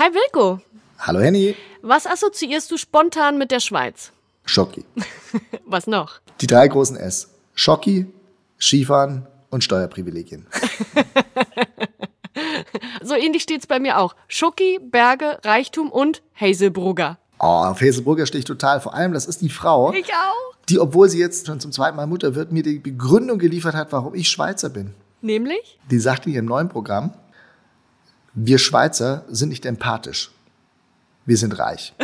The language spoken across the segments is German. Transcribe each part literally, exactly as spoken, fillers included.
Hi Wilko. Hallo Henny. Was assoziierst du spontan mit der Schweiz? Schocki. Was noch? Die drei großen S. Schocki, Skifahren und Steuerprivilegien. So ähnlich steht's bei mir auch. Schoki, Berge, Reichtum und Hazelbrugger. Oh, auf Hazelbrugger stehe ich total. Vor allem, das ist die Frau, Ich auch. die, obwohl sie jetzt schon zum zweiten Mal Mutter wird, mir die Begründung geliefert hat, warum ich Schweizer bin. Nämlich? Die sagte in ihrem neuen Programm, wir Schweizer sind nicht empathisch. Wir sind reich.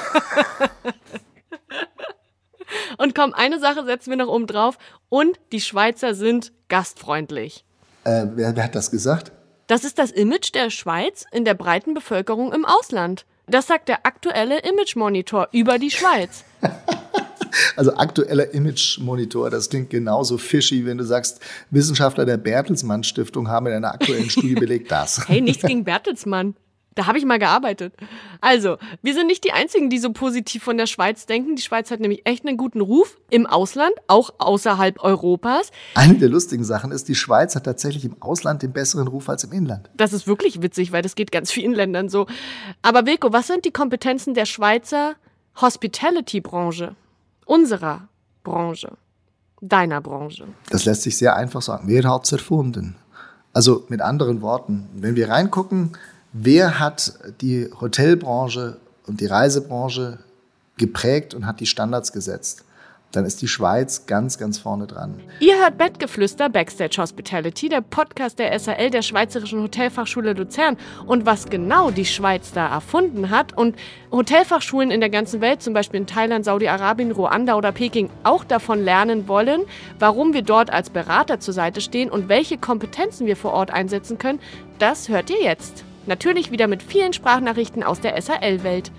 Und komm, eine Sache setzen wir noch oben drauf. Und die Schweizer sind gastfreundlich. Äh, wer, wer hat das gesagt? Das ist das Image der Schweiz in der breiten Bevölkerung im Ausland. Das sagt der aktuelle Image-Monitor über die Schweiz. Also aktueller Image-Monitor, das klingt genauso fishy, wenn du sagst, Wissenschaftler der Bertelsmann Stiftung haben in einer aktuellen Studie belegt das. Hey, nichts gegen Bertelsmann. Da habe ich mal gearbeitet. Also, wir sind nicht die Einzigen, die so positiv von der Schweiz denken. Die Schweiz hat nämlich echt einen guten Ruf im Ausland, auch außerhalb Europas. Eine der lustigen Sachen ist, die Schweiz hat tatsächlich im Ausland den besseren Ruf als im Inland. Das ist wirklich witzig, weil das geht ganz vielen Ländern so. Aber Wilko, was sind die Kompetenzen der Schweizer Hospitality-Branche? Unserer Branche. Deiner Branche. Das lässt sich sehr einfach sagen. Wer hat's erfunden? Also mit anderen Worten, wenn wir reingucken, wer hat die Hotelbranche und die Reisebranche geprägt und hat die Standards gesetzt? Dann ist die Schweiz ganz, ganz vorne dran. Ihr hört Bettgeflüster, Backstage Hospitality, der Podcast der S H L, der Schweizerischen Hotelfachschule Luzern. Und was genau die Schweiz da erfunden hat und Hotelfachschulen in der ganzen Welt, zum Beispiel in Thailand, Saudi-Arabien, Ruanda oder Peking, auch davon lernen wollen, warum wir dort als Berater zur Seite stehen und welche Kompetenzen wir vor Ort einsetzen können, das hört ihr jetzt. Natürlich wieder mit vielen Sprachnachrichten aus der S H L-Welt.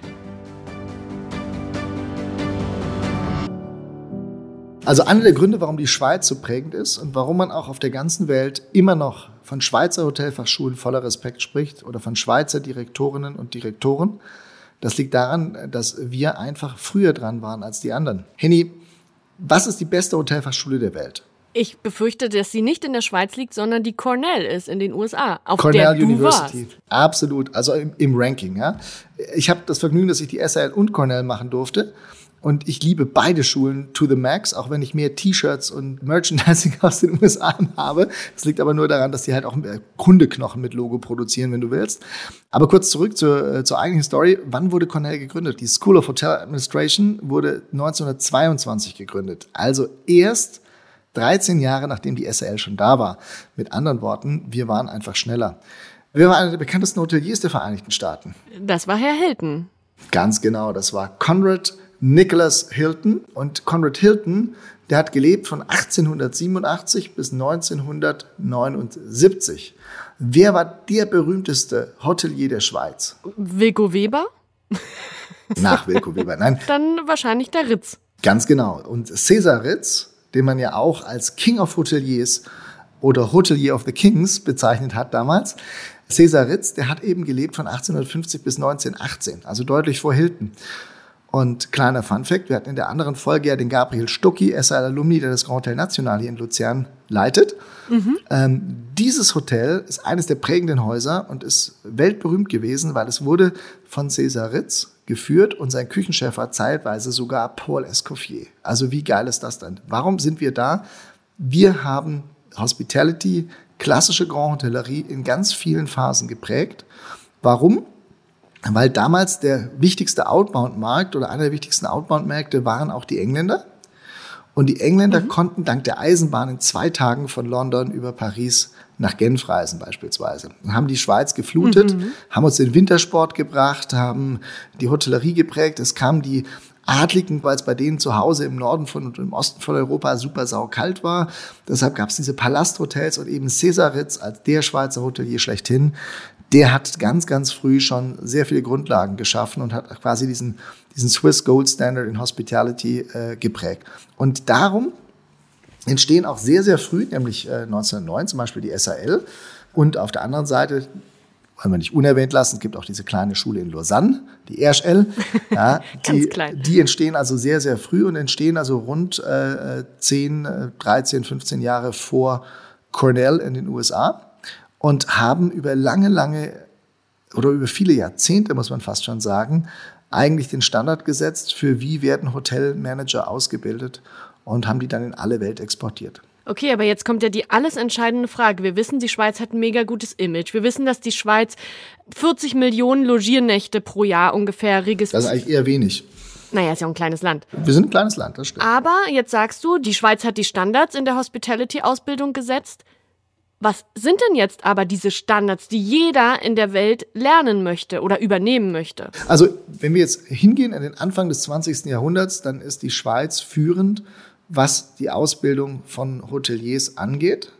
Also einer der Gründe, warum die Schweiz so prägend ist und warum man auch auf der ganzen Welt immer noch von Schweizer Hotelfachschulen voller Respekt spricht oder von Schweizer Direktorinnen und Direktoren, das liegt daran, dass wir einfach früher dran waren als die anderen. Henny, was ist die beste Hotelfachschule der Welt? Ich befürchte, dass sie nicht in der Schweiz liegt, sondern die Cornell ist in den U S A, auf Cornell der du University. warst. Absolut, also im, im Ranking. Ja. Ich habe das Vergnügen, dass ich die S H L und Cornell machen durfte. Und ich liebe beide Schulen to the max, auch wenn ich mehr T-Shirts und Merchandising aus den U S A habe. Das liegt aber nur daran, dass die halt auch Hundeknochen mit Logo produzieren, wenn du willst. Aber kurz zurück zur, zur eigentlichen Story. Wann wurde Cornell gegründet? Die School of Hotel Administration wurde neunzehnhundertzweiundzwanzig gegründet. Also erst dreizehn Jahre, nachdem die S H L schon da war. Mit anderen Worten, wir waren einfach schneller. Wir waren einer der bekanntesten Hoteliers der Vereinigten Staaten. Das war Herr Hilton. Ganz genau, das war Conrad Nicholas Hilton. Und Conrad Hilton, der hat gelebt von achtzehnhundertsiebenundachtzig bis neunzehnhundertneunundsiebzig. Wer war der berühmteste Hotelier der Schweiz? Wilko Weber? Nach Wilko Weber, nein. Dann wahrscheinlich der Ritz. Ganz genau. Und César Ritz, den man ja auch als King of Hoteliers oder Hotelier of the Kings bezeichnet hat damals. César Ritz, der hat eben gelebt von achtzehnhundertfünfzig bis neunzehnhundertachtzehn, also deutlich vor Hilton. Und kleiner Funfact, wir hatten in der anderen Folge ja den Gabriel Stucki, S H L-Alumni, der das Grand Hotel National hier in Luzern leitet. Mhm. Ähm, dieses Hotel ist eines der prägenden Häuser und ist weltberühmt gewesen, weil es wurde von César Ritz geführt und sein Küchenchef war zeitweise sogar Paul Escoffier. Also wie geil ist das denn? Warum sind wir da? Wir haben Hospitality, klassische Grand Hotellerie in ganz vielen Phasen geprägt. Warum? Weil damals der wichtigste Outbound-Markt oder einer der wichtigsten Outbound-Märkte waren auch die Engländer. Und die Engländer mhm. konnten dank der Eisenbahn in zwei Tagen von London über Paris nach Genf reisen beispielsweise. Und haben die Schweiz geflutet, mhm. haben uns den Wintersport gebracht, haben die Hotellerie geprägt. Es kamen die Adligen, weil es bei denen zu Hause im Norden von und im Osten von Europa super saukalt war. Deshalb gab es diese Palasthotels und eben César Ritz als der Schweizer Hotelier schlechthin. Der hat ganz, ganz früh schon sehr viele Grundlagen geschaffen und hat quasi diesen, diesen Swiss Gold Standard in Hospitality äh, geprägt. Und darum entstehen auch sehr, sehr früh, nämlich äh, neunzehnhundertneun zum Beispiel die S H L. Und auf der anderen Seite, wollen wir nicht unerwähnt lassen, es gibt auch diese kleine Schule in Lausanne, die R H L. Ja, die, die entstehen also sehr, sehr früh und entstehen also rund äh, zehn, dreizehn, fünfzehn Jahre vor Cornell in den U S A. Und haben über lange, lange oder über viele Jahrzehnte, muss man fast schon sagen, eigentlich den Standard gesetzt für wie werden Hotelmanager ausgebildet und haben die dann in alle Welt exportiert. Okay, aber jetzt kommt ja die alles entscheidende Frage. Wir wissen, die Schweiz hat ein mega gutes Image. Wir wissen, dass die Schweiz vierzig Millionen Logiernächte pro Jahr ungefähr registriert. Das ist eigentlich eher wenig. Naja, ist ja auch ein kleines Land. Wir sind ein kleines Land, das stimmt. Aber jetzt sagst du, die Schweiz hat die Standards in der Hospitality-Ausbildung gesetzt. Was sind denn jetzt aber diese Standards, die jeder in der Welt lernen möchte oder übernehmen möchte? Also, wenn wir jetzt hingehen an den Anfang des zwanzigsten Jahrhunderts, dann ist die Schweiz führend, was die Ausbildung von Hoteliers angeht.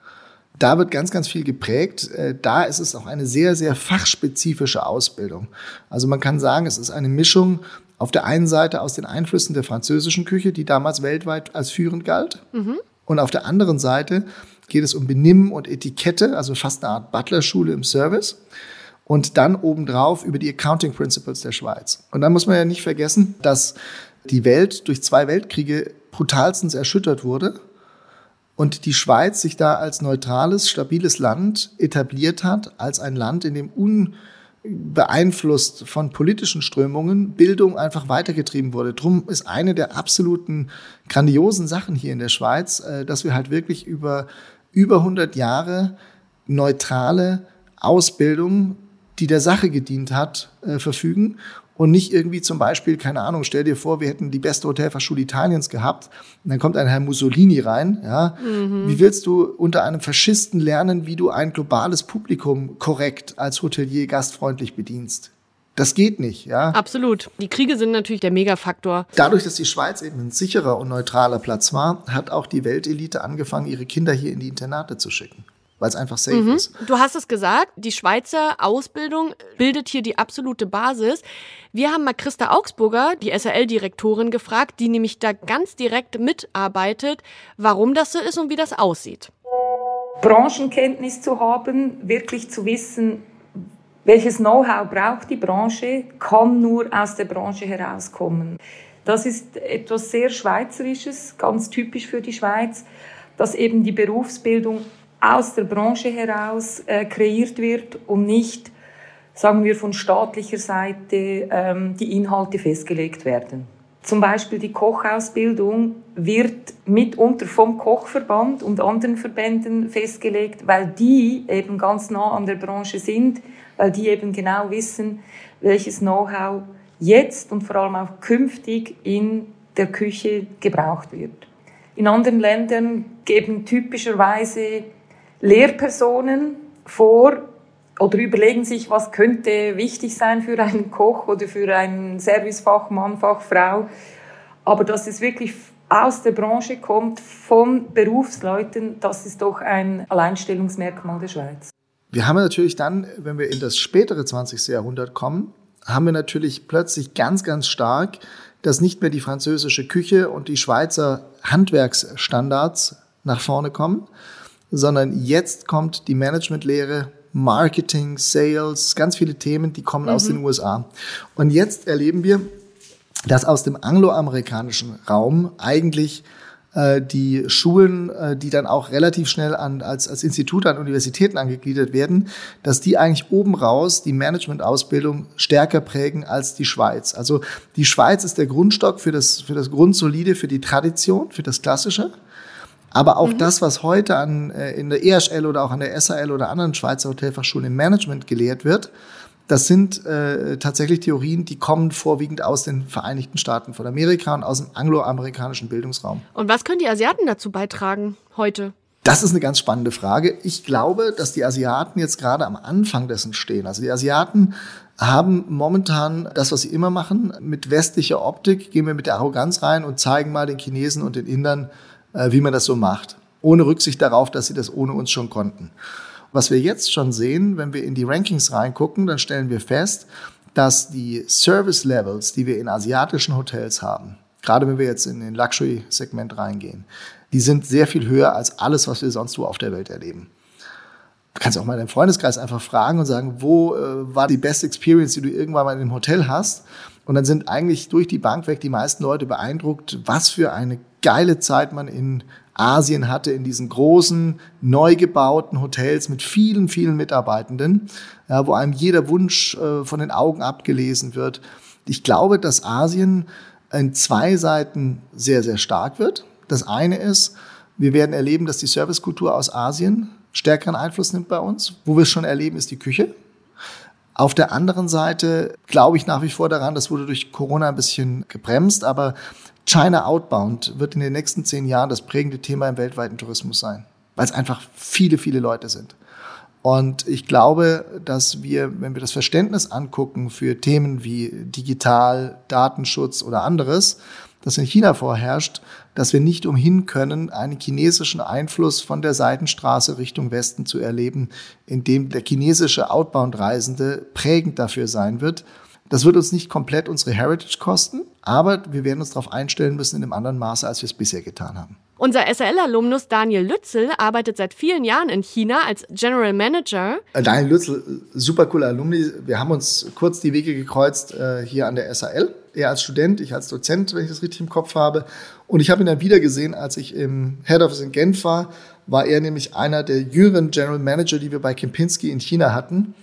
Da wird ganz, ganz viel geprägt. Da ist es auch eine sehr, sehr fachspezifische Ausbildung. Also man kann sagen, es ist eine Mischung auf der einen Seite aus den Einflüssen der französischen Küche, die damals weltweit als führend galt. Mhm. Und auf der anderen Seite geht es um Benimm und Etikette, also fast eine Art Butlerschule im Service. Und dann obendrauf über die Accounting Principles der Schweiz. Und dann muss man ja nicht vergessen, dass die Welt durch zwei Weltkriege brutalstens erschüttert wurde und die Schweiz sich da als neutrales, stabiles Land etabliert hat, als ein Land, in dem unbeeinflusst von politischen Strömungen Bildung einfach weitergetrieben wurde. Drum ist eine der absoluten grandiosen Sachen hier in der Schweiz, dass wir halt wirklich über über hundert Jahre neutrale Ausbildung, die der Sache gedient hat, verfügen. Und nicht irgendwie zum Beispiel, keine Ahnung, stell dir vor, wir hätten die beste Hotelfachschule Italiens gehabt und dann kommt ein Herr Mussolini rein. Ja. Mhm. Wie willst du unter einem Faschisten lernen, wie du ein globales Publikum korrekt als Hotelier gastfreundlich bedienst? Das geht nicht. Ja. Absolut. Die Kriege sind natürlich der Megafaktor. Dadurch, dass die Schweiz eben ein sicherer und neutraler Platz war, hat auch die Weltelite angefangen, ihre Kinder hier in die Internate zu schicken, weil es einfach safe mhm. ist. Du hast es gesagt, die Schweizer Ausbildung bildet hier die absolute Basis. Wir haben mal Christa Augsburger, die S R L-Direktorin, gefragt, die nämlich da ganz direkt mitarbeitet, warum das so ist und wie das aussieht. Branchenkenntnis zu haben, wirklich zu wissen, welches Know-how braucht die Branche, kann nur aus der Branche herauskommen. Das ist etwas sehr Schweizerisches, ganz typisch für die Schweiz, dass eben die Berufsbildung aus der Branche heraus äh, kreiert wird und nicht, sagen wir, von staatlicher Seite ähm, die Inhalte festgelegt werden. Zum Beispiel die Kochausbildung wird mitunter vom Kochverband und anderen Verbänden festgelegt, weil die eben ganz nah an der Branche sind, weil die eben genau wissen, welches Know-how jetzt und vor allem auch künftig in der Küche gebraucht wird. In anderen Ländern geben typischerweise Lehrpersonen vor oder überlegen sich, was könnte wichtig sein für einen Koch oder für einen Servicefachmann, Fachfrau. Aber dass es wirklich aus der Branche kommt, von Berufsleuten, das ist doch ein Alleinstellungsmerkmal der Schweiz. Wir haben natürlich dann, wenn wir in das spätere zwanzigste Jahrhundert kommen, haben wir natürlich plötzlich ganz, ganz stark, dass nicht mehr die französische Küche und die Schweizer Handwerksstandards nach vorne kommen, sondern jetzt kommt die Managementlehre, Marketing, Sales, ganz viele Themen, die kommen mhm. aus den U S A. Und jetzt erleben wir, dass aus dem angloamerikanischen Raum eigentlich äh, die Schulen, äh, die dann auch relativ schnell an, als, als Institute an Universitäten angegliedert werden, dass die eigentlich oben raus die Managementausbildung stärker prägen als die Schweiz. Also die Schweiz ist der Grundstock für das, für das Grundsolide, für die Tradition, für das Klassische. Aber auch mhm. das, was heute an, äh, in der E H L oder auch an der S A L oder anderen Schweizer Hotelfachschulen im Management gelehrt wird, das sind äh, tatsächlich Theorien, die kommen vorwiegend aus den Vereinigten Staaten von Amerika und aus dem angloamerikanischen Bildungsraum. Und was können die Asiaten dazu beitragen heute? Das ist eine ganz spannende Frage. Ich glaube, dass die Asiaten jetzt gerade am Anfang dessen stehen. Also die Asiaten haben momentan das, was sie immer machen, mit westlicher Optik, gehen wir mit der Arroganz rein und zeigen mal den Chinesen und den Indern, äh, wie man das so macht. Ohne Rücksicht darauf, dass sie das ohne uns schon konnten. Was wir jetzt schon sehen, wenn wir in die Rankings reingucken, dann stellen wir fest, dass die Service Levels, die wir in asiatischen Hotels haben, gerade wenn wir jetzt in den Luxury-Segment reingehen, die sind sehr viel höher als alles, was wir sonst wo auf der Welt erleben. Du kannst auch mal deinen Freundeskreis einfach fragen und sagen, wo äh, war die beste Experience, die du irgendwann mal in einem Hotel hast? Und dann sind eigentlich durch die Bank weg die meisten Leute beeindruckt, was für eine geile Zeit man in Asien hatte, in diesen großen, neu gebauten Hotels mit vielen, vielen Mitarbeitenden, ja, wo einem jeder Wunsch äh, von den Augen abgelesen wird. Ich glaube, dass Asien in zwei Seiten sehr, sehr stark wird. Das eine ist, wir werden erleben, dass die Servicekultur aus Asien stärkeren Einfluss nimmt bei uns. Wo wir es schon erleben, ist die Küche. Auf der anderen Seite glaube ich nach wie vor daran, das wurde durch Corona ein bisschen gebremst, aber China Outbound wird in den nächsten zehn Jahren das prägende Thema im weltweiten Tourismus sein, weil es einfach viele, viele Leute sind. Und ich glaube, dass wir, wenn wir das Verständnis angucken für Themen wie digital, Datenschutz oder anderes, das in China vorherrscht, dass wir nicht umhin können, einen chinesischen Einfluss von der Seitenstraße Richtung Westen zu erleben, in dem der chinesische Outbound-Reisende prägend dafür sein wird. Das wird uns nicht komplett unsere Heritage kosten, aber wir werden uns darauf einstellen müssen in einem anderen Maße, als wir es bisher getan haben. Unser S R L-Alumnus Daniel Lützel arbeitet seit vielen Jahren in China als General Manager. Daniel Lützel, super cooler Alumni. Wir haben uns kurz die Wege gekreuzt äh, hier an der S R L. Er als Student, ich als Dozent, wenn ich das richtig im Kopf habe. Und ich habe ihn dann wieder gesehen, als ich im Head Office in Genf war, war er nämlich einer der jüngeren General Manager, die wir bei Kempinski in China hatten,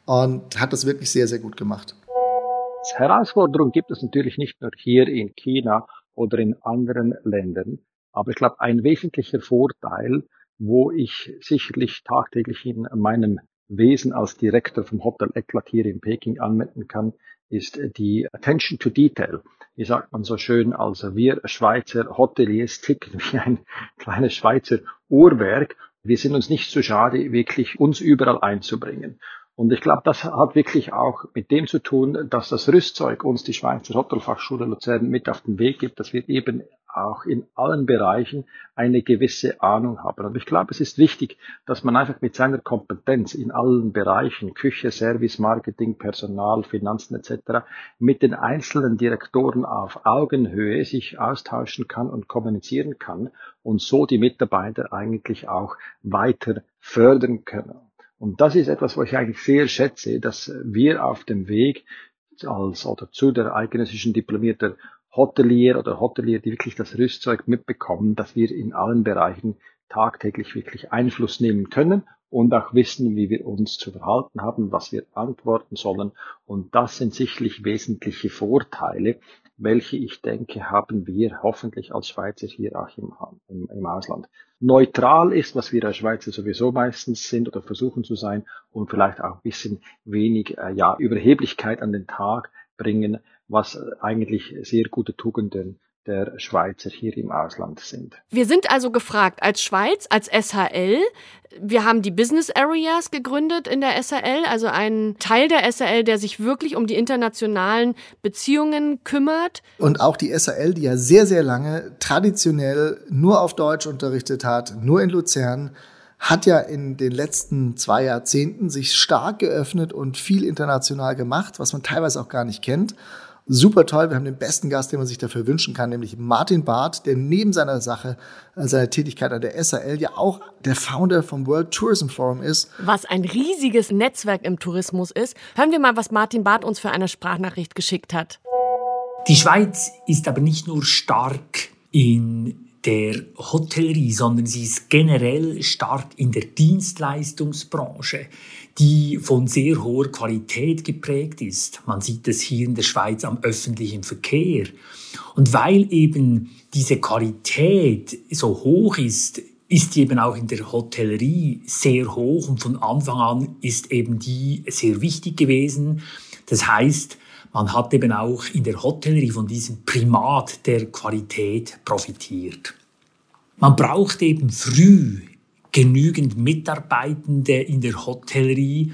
und hat das wirklich sehr, sehr gut gemacht. Herausforderungen gibt es natürlich nicht nur hier in China oder in anderen Ländern. Aber ich glaube, ein wesentlicher Vorteil, wo ich sicherlich tagtäglich in meinem Wesen als Direktor vom Hotel Eclat hier in Peking anwenden kann, ist die Attention to Detail. Wie sagt man so schön, also wir Schweizer Hoteliers ticken wie ein kleines Schweizer Uhrwerk. Wir sind uns nicht so schade, wirklich uns überall einzubringen. Und ich glaube, das hat wirklich auch mit dem zu tun, dass das Rüstzeug uns die Schweizer Hotelfachschule Luzern mit auf den Weg gibt, dass wir eben auch in allen Bereichen eine gewisse Ahnung haben. Und ich glaube, es ist wichtig, dass man einfach mit seiner Kompetenz in allen Bereichen, Küche, Service, Marketing, Personal, Finanzen et cetera, mit den einzelnen Direktoren auf Augenhöhe sich austauschen kann und kommunizieren kann und so die Mitarbeiter eigentlich auch weiter fördern können. Und das ist etwas, was ich eigentlich sehr schätze, dass wir auf dem Weg als oder zu der eidgenössischen diplomierter Hotelier oder Hotelier, die wirklich das Rüstzeug mitbekommen, dass wir in allen Bereichen tagtäglich wirklich Einfluss nehmen können und auch wissen, wie wir uns zu verhalten haben, was wir antworten sollen. Und das sind sicherlich wesentliche Vorteile, welche ich denke, haben wir hoffentlich als Schweizer hier auch im, im, im Ausland. Neutral ist, was wir als Schweizer sowieso meistens sind oder versuchen zu sein, und vielleicht auch ein bisschen wenig äh, ja, Überheblichkeit an den Tag bringen, was eigentlich sehr gute Tugenden der Schweizer hier im Ausland sind. Wir sind also gefragt als Schweiz, als S H L. Wir haben die Business Areas gegründet in der S H L, also einen Teil der S H L, der sich wirklich um die internationalen Beziehungen kümmert. Und auch die S H L, die ja sehr, sehr lange traditionell nur auf Deutsch unterrichtet hat, nur in Luzern, hat ja in den letzten zwei Jahrzehnten sich stark geöffnet und viel international gemacht, was man teilweise auch gar nicht kennt. Super toll, wir haben den besten Gast, den man sich dafür wünschen kann, nämlich Martin Barth, der neben seiner Sache, seiner Tätigkeit an der S H L ja auch der Founder vom World Tourism Forum ist. Was ein riesiges Netzwerk im Tourismus ist. Hören wir mal, was Martin Barth uns für eine Sprachnachricht geschickt hat. Die Schweiz ist aber nicht nur stark in der Hotellerie, sondern sie ist generell stark in der Dienstleistungsbranche, die von sehr hoher Qualität geprägt ist. Man sieht es hier in der Schweiz am öffentlichen Verkehr. Und weil eben diese Qualität so hoch ist, ist die eben auch in der Hotellerie sehr hoch, und von Anfang an ist eben die sehr wichtig gewesen. Das heißt, man hat eben auch in der Hotellerie von diesem Primat der Qualität profitiert. Man braucht eben früh genügend Mitarbeitende in der Hotellerie,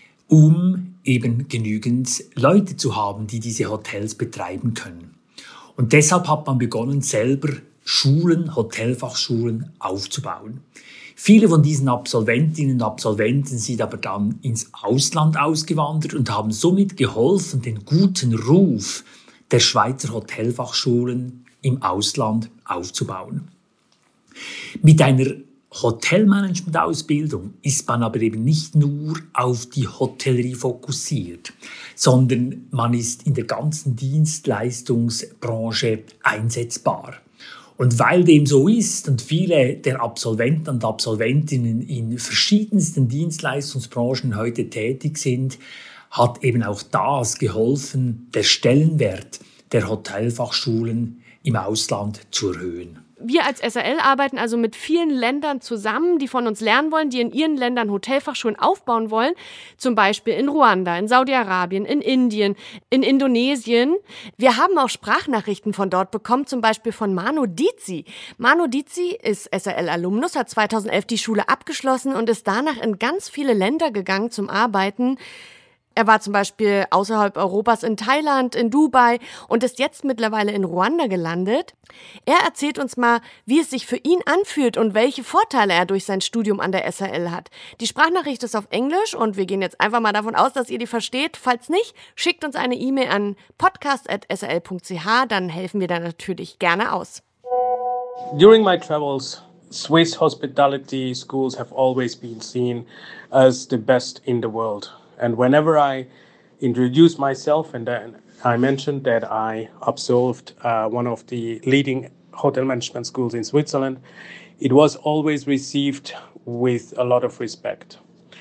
um eben genügend Leute zu haben, die diese Hotels betreiben können. Und deshalb hat man begonnen, selber Schulen, Hotelfachschulen aufzubauen. Viele von diesen Absolventinnen und Absolventen sind aber dann ins Ausland ausgewandert und haben somit geholfen, den guten Ruf der Schweizer Hotelfachschulen im Ausland aufzubauen. Mit einer Hotelmanagement-Ausbildung ist man aber eben nicht nur auf die Hotellerie fokussiert, sondern man ist in der ganzen Dienstleistungsbranche einsetzbar. Und weil dem so ist und viele der Absolventen und Absolventinnen in verschiedensten Dienstleistungsbranchen heute tätig sind, hat eben auch das geholfen, der Stellenwert der Hotelfachschulen im Ausland zu erhöhen. Wir als S A L arbeiten also mit vielen Ländern zusammen, die von uns lernen wollen, die in ihren Ländern Hotelfachschulen aufbauen wollen. Zum Beispiel in Ruanda, in Saudi-Arabien, in Indien, in Indonesien. Wir haben auch Sprachnachrichten von dort bekommen, zum Beispiel von Manu Dizi. Manu Dizi ist S A L-Alumnus, hat zweitausendelf die Schule abgeschlossen und ist danach in ganz viele Länder gegangen zum Arbeiten. Er war zum Beispiel außerhalb Europas in Thailand, in Dubai und ist jetzt mittlerweile in Ruanda gelandet. Er erzählt uns mal, wie es sich für ihn anfühlt und welche Vorteile er durch sein Studium an der S A L hat. Die Sprachnachricht ist auf Englisch und wir gehen jetzt einfach mal davon aus, dass ihr die versteht. Falls nicht, schickt uns eine E-Mail an podcast at s a l punkt c h, dann helfen wir da natürlich gerne aus. During my travels, Swiss hospitality schools have always been seen as the best in the world. And whenever I introduced myself and then I mentioned that I absolved uh, one of the leading hotel management schools in Switzerland, it was always received with a lot of respect.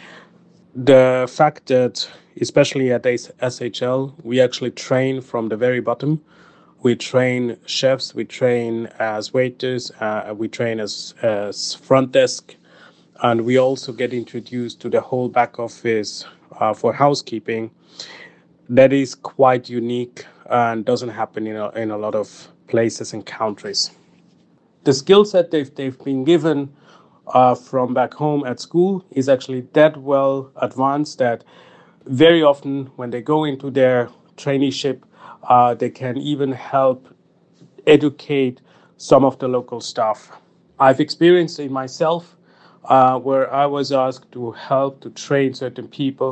The fact that, especially at S H L, we actually train from the very bottom. We train chefs, we train as waiters, uh, we train as, as front desk, and we also get introduced to the whole back office Uh, for housekeeping. That is quite unique and doesn't happen in a, in a lot of places and countries. The skill set they've, they've been given uh, from back home at school is actually that well advanced that very often when they go into their traineeship, uh, they can even help educate some of the local staff. I've experienced it myself. Uh, where I was asked to help to train certain people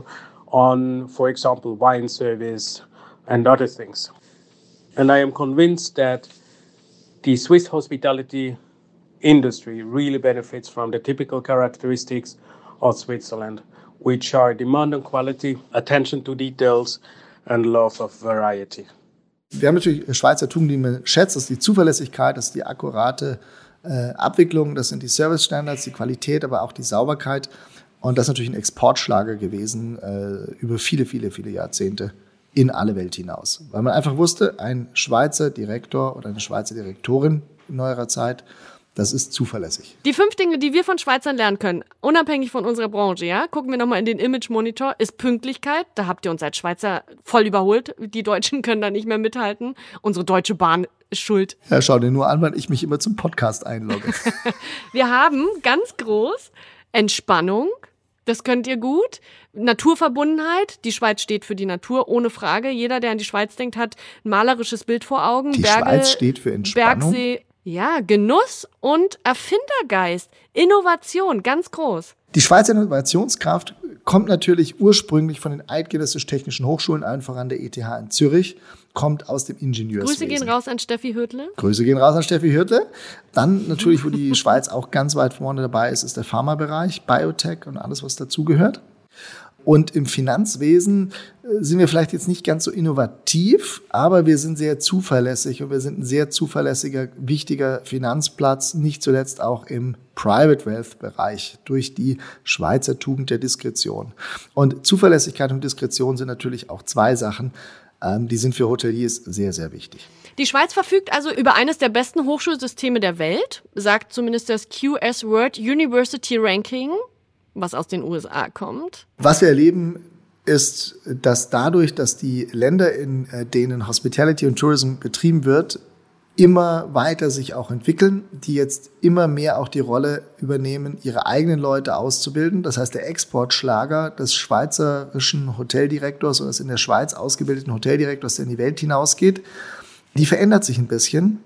on, for example, wine service and other things. And I am convinced that the Swiss hospitality industry really benefits from the typical characteristics of Switzerland, which are demand on quality, attention to details and love of variety. Wir haben natürlich Schweizer Tugenden, die man schätzt, das ist die Zuverlässigkeit, das ist die akkurate Äh, Abwicklung, das sind die Servicestandards, die Qualität, aber auch die Sauberkeit. Und das ist natürlich ein Exportschlager gewesen äh, über viele, viele, viele Jahrzehnte in alle Welt hinaus. Weil man einfach wusste, ein Schweizer Direktor oder eine Schweizer Direktorin in neuerer Zeit, das ist zuverlässig. Die fünf Dinge, die wir von Schweizern lernen können, unabhängig von unserer Branche, ja, gucken wir nochmal in den Image-Monitor, ist Pünktlichkeit. Da habt ihr uns als Schweizer voll überholt. Die Deutschen können da nicht mehr mithalten. Unsere Deutsche Bahn ist schuld. Ja, schau dir nur an, wann ich mich immer zum Podcast einlogge. Wir haben ganz groß Entspannung. Das könnt ihr gut. Naturverbundenheit. Die Schweiz steht für die Natur, ohne Frage. Jeder, der an die Schweiz denkt, hat ein malerisches Bild vor Augen. Die Berge, Schweiz steht für Entspannung. Bergsee. Ja, Genuss und Erfindergeist. Innovation, ganz groß. Die Schweizer Innovationskraft kommt natürlich ursprünglich von den Eidgenössisch-Technischen Hochschulen, allen voran der E T H in Zürich, kommt aus dem Ingenieurswesen. Grüße gehen raus an Steffi Hürtle. Grüße gehen raus an Steffi Hürtle. Dann natürlich, wo die Schweiz auch ganz weit vorne dabei ist, ist der Pharmabereich, Biotech und alles, was dazugehört. Und im Finanzwesen sind wir vielleicht jetzt nicht ganz so innovativ, aber wir sind sehr zuverlässig und wir sind ein sehr zuverlässiger, wichtiger Finanzplatz, nicht zuletzt auch im Private Wealth Bereich durch die Schweizer Tugend der Diskretion. Und Zuverlässigkeit und Diskretion sind natürlich auch zwei Sachen, ähm, die sind für Hoteliers sehr, sehr wichtig. Die Schweiz verfügt also über eines der besten Hochschulsysteme der Welt, sagt zumindest das Q S World University Ranking, was aus den U S A kommt. Was wir erleben, ist, dass dadurch, dass die Länder, in denen Hospitality und Tourism betrieben wird, immer weiter sich auch entwickeln, die jetzt immer mehr auch die Rolle übernehmen, ihre eigenen Leute auszubilden. Das heißt, der Exportschlager des schweizerischen Hoteldirektors oder des in der Schweiz ausgebildeten Hoteldirektors, der in die Welt hinausgeht, die verändert sich ein bisschen.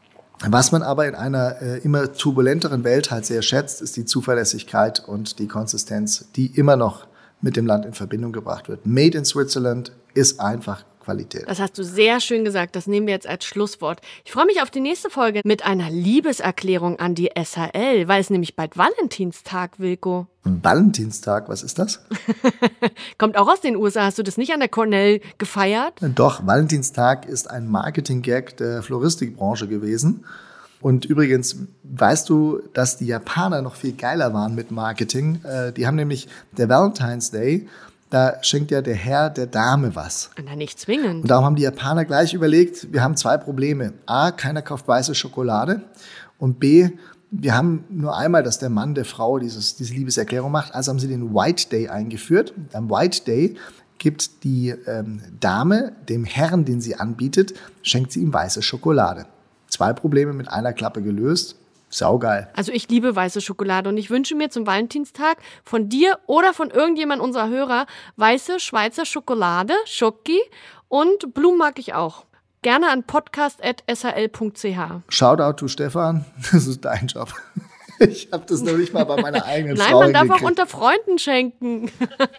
Was man aber in einer äh, immer turbulenteren Welt halt sehr schätzt, ist die Zuverlässigkeit und die Konsistenz, die immer noch mit dem Land in Verbindung gebracht wird. Made in Switzerland ist einfach Qualität. Das hast du sehr schön gesagt. Das nehmen wir jetzt als Schlusswort. Ich freue mich auf die nächste Folge mit einer Liebeserklärung an die S H L, weil es nämlich bald Valentinstag, Wilko. Valentinstag, was ist das? Kommt auch aus den U S A. Hast du das nicht an der Cornell gefeiert? Doch, Valentinstag ist ein Marketing-Gag der Floristikbranche gewesen. Und übrigens, weißt du, dass die Japaner noch viel geiler waren mit Marketing? Die haben nämlich der Valentine's Day, da schenkt ja der Herr der Dame was. Na, nicht zwingend. Und darum haben die Japaner gleich überlegt, wir haben zwei Probleme. A, keiner kauft weiße Schokolade. Und B, wir haben nur einmal, dass der Mann der Frau dieses, diese Liebeserklärung macht. Also haben sie den White Day eingeführt. Am White Day gibt die ähm, Dame dem Herrn, den sie anbietet, schenkt sie ihm weiße Schokolade. Zwei Probleme mit einer Klappe gelöst. Saugeil. Also ich liebe weiße Schokolade und ich wünsche mir zum Valentinstag von dir oder von irgendjemand unserer Hörer weiße Schweizer Schokolade, Schoki, und Blumen mag ich auch. Gerne an podcast at s h l punkt c h. Shoutout to Stefan, das ist dein Job. Ich habe das noch nicht mal bei meiner eigenen Nein, Frau man darf hingekriegt. auch unter Freunden schenken.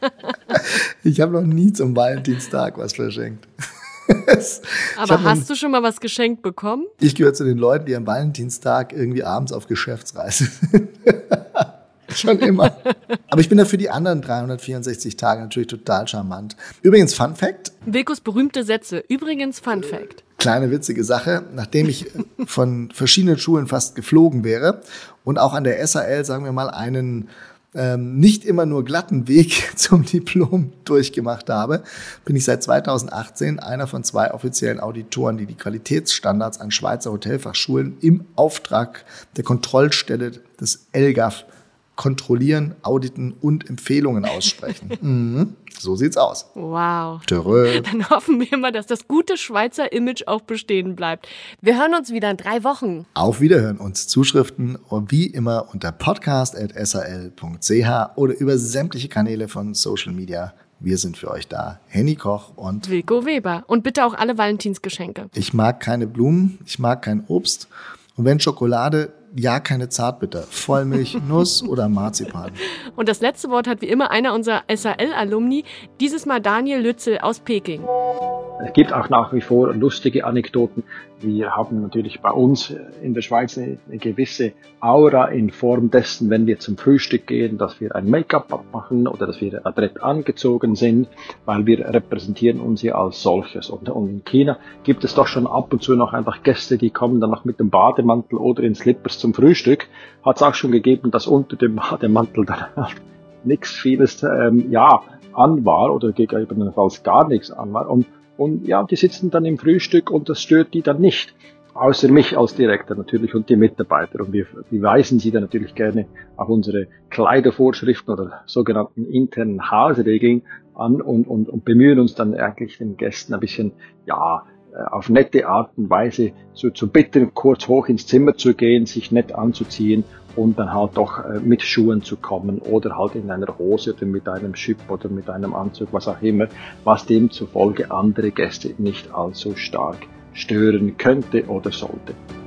Ich habe noch nie zum Valentinstag was verschenkt. Aber hast du schon mal was geschenkt bekommen? Ich gehöre zu den Leuten, die am Valentinstag irgendwie abends auf Geschäftsreise sind. Schon immer. Aber ich bin da für die anderen dreihundertvierundsechzig Tage natürlich total charmant. Übrigens, Fun Fact. Wilkos berühmte Sätze. Übrigens, Fun Fact. Kleine witzige Sache. Nachdem ich von verschiedenen Schulen fast geflogen wäre und auch an der S H L, sagen wir mal, einen ähm, nicht immer nur glatten Weg zum Diplom durchgemacht habe, bin ich seit zweitausendachtzehn einer von zwei offiziellen Auditoren, die die Qualitätsstandards an Schweizer Hotelfachschulen im Auftrag der Kontrollstelle des L G A F kontrollieren, auditen und Empfehlungen aussprechen. Mhm. So sieht's aus. Wow. Törö. Dann hoffen wir mal, dass das gute Schweizer Image auch bestehen bleibt. Wir hören uns wieder in drei Wochen. Auf Wiederhören. Uns Zuschriften wie immer unter podcast at s h l punkt c h oder über sämtliche Kanäle von Social Media. Wir sind für euch da. Henny Koch und Wilko Weber. Und bitte auch alle Valentinsgeschenke. Ich mag keine Blumen, ich mag kein Obst. Und wenn Schokolade, ja keine Zartbitter, Vollmilch, Nuss oder Marzipan. Und das letzte Wort hat wie immer einer unserer S H L-Alumni, dieses Mal Daniel Lützel aus Peking. Es gibt auch nach wie vor lustige Anekdoten. Wir haben natürlich bei uns in der Schweiz eine, eine gewisse Aura in Form dessen, wenn wir zum Frühstück gehen, dass wir ein Make-up abmachen oder dass wir adrett angezogen sind, weil wir repräsentieren uns ja als solches. Und, und in China gibt es doch schon ab und zu noch einfach Gäste, die kommen dann noch mit dem Bademantel oder in Slippers zum Frühstück. Hat es auch schon gegeben, dass unter dem Bademantel dann nichts vieles ähm, ja, an war oder gegebenenfalls gar nichts an war. Und Und ja, die sitzen dann im Frühstück und das stört die dann nicht. Außer mich als Direktor natürlich und die Mitarbeiter. Und wir, wir weisen sie dann natürlich gerne auf unsere Kleidervorschriften oder sogenannten internen Hausregeln an und, und, und bemühen uns dann eigentlich den Gästen ein bisschen, ja, auf nette Art und Weise zu, zu bitten, kurz hoch ins Zimmer zu gehen, sich nett anzuziehen und dann halt doch äh, mit Schuhen zu kommen oder halt in einer Hose oder mit einem Schip oder mit einem Anzug, was auch immer, was demzufolge andere Gäste nicht allzu stark stören könnte oder sollte.